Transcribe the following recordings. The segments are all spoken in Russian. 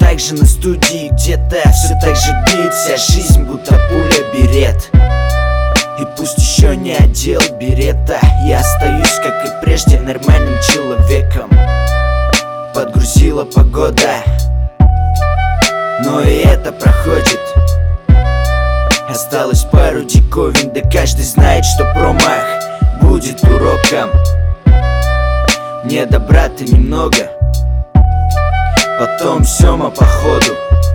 так же на студии где-то, все так же бит, вся жизнь будто пуля берет. И пусть еще не одел берета, я остаюсь, как и прежде, нормальным человеком. Подгрузила погода, но и это проходит. Осталось пару диковин, да каждый знает, что промах будет уроком. Мне добра-то немного, потом Сёма походу.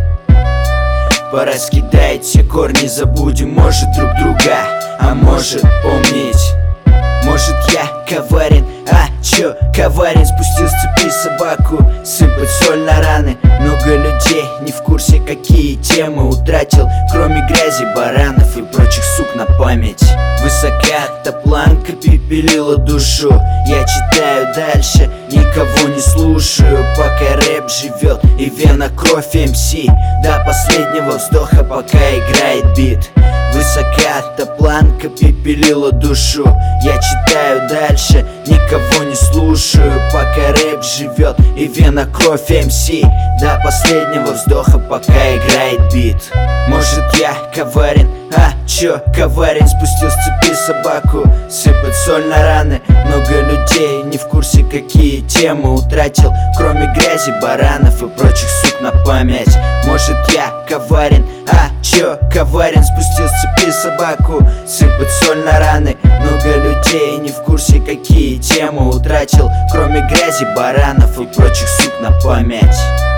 Пораскидает все корни, забудем, может, друг друга, а может, помнить. Может, я коварен, а чё коварен? Спустил с цепи собаку, сыпать соль на раны. Много людей не в курсе, какие темы утратил, кроме грязи, баранов и прочих сук на память. Высока-то планка пепелила душу. Я читаю дальше, никого не слушаю, пока рэп живет и вена кровь МС. До последнего вздоха, пока играет бит. Высока-то планка пепелила душу. Я читаю дальше, никого не слушаю, пока рэп живет и вена кровь МС. До последнего вздоха, пока играет бит. Может, я коварен, а чё коварен? Спустил с цепи собаку, сыпать соль на раны. Много людей не в курсе, какие темы утратил, кроме грязи, баранов и прочих сук на память. Может, я коварен, а чё коварен? Спустил с цепи собаку, сыпать соль на раны. Много людей не в курсе, какие темы утратил, кроме грязи, баранов и прочих сук на память.